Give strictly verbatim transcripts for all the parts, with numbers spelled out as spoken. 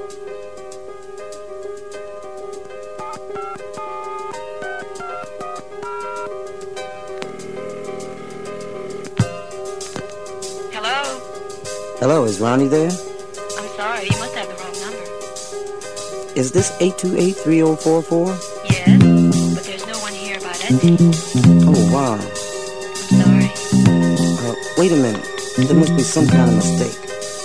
Hello? Hello, is Ronnie there? I'm sorry, you must have the wrong number. Is this eight two eight, three oh four four? Yes, but there's no one here by that name. Oh, wow. I'm sorry. Uh, wait a minute. There must be some kind of mistake.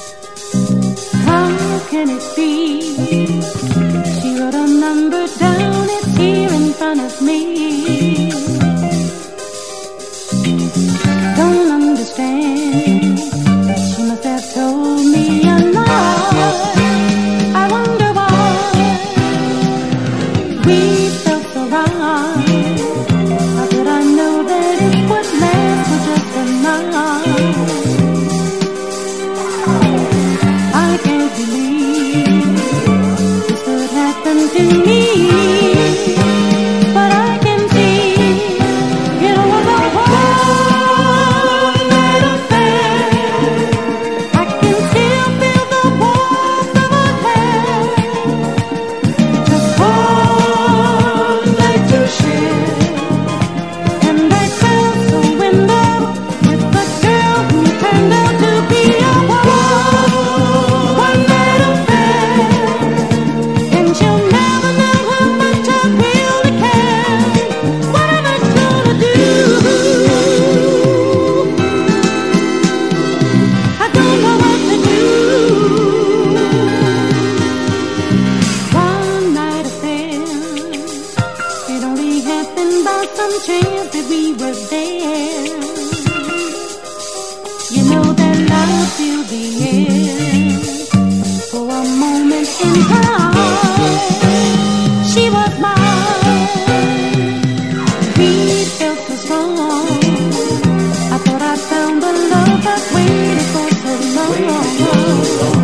How can it be? She wrote a number down, it's here in front of me. Don't understand. She must have told me a lie. I wonder why we felt so right. How could I know that it would last for just a night? I can't believe this could happen to me, but I can see it was a one-night affair. I can still feel the warmth of her hair. Just one night to share, and I felt the window with the girl who turned out to be a one-night affair. And she'll never know how much I really care. What am I gonna do? I don't know what to do. One night affair. It only happened by some chance that we were there. You know that love filled the air for a moment in time. She was mine. We felt so strong. I thought I found the love that waited for so long.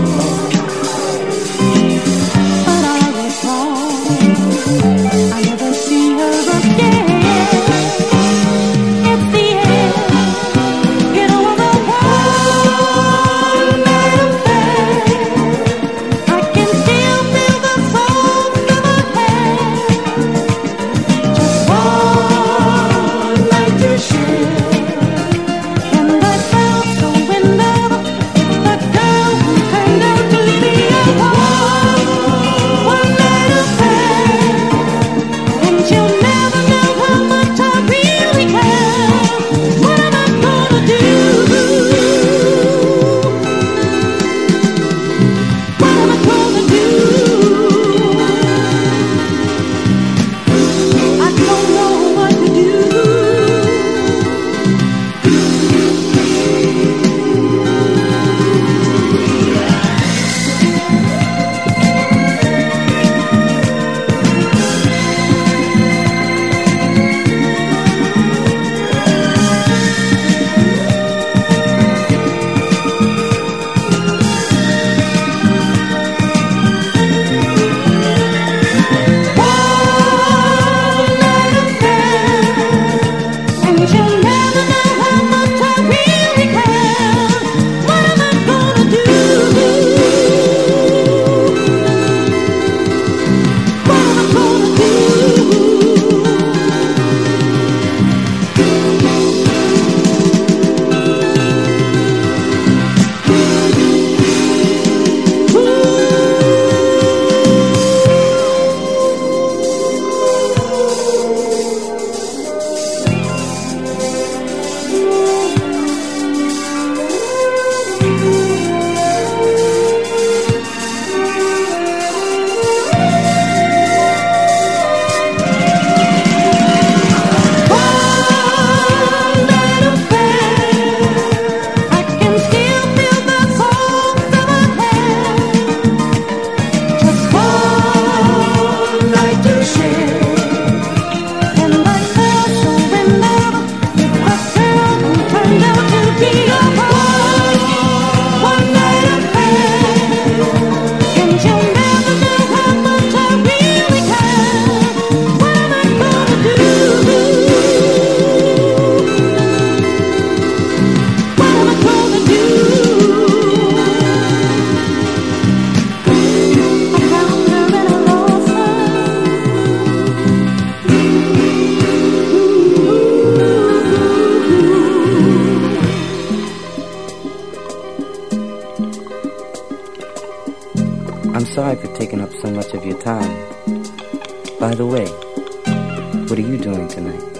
But I was wrong. I never see her again. It's the end. It was a one-night affair. I can still feel the I'm sorry for taking up so much of your time. By the way, what are you doing tonight?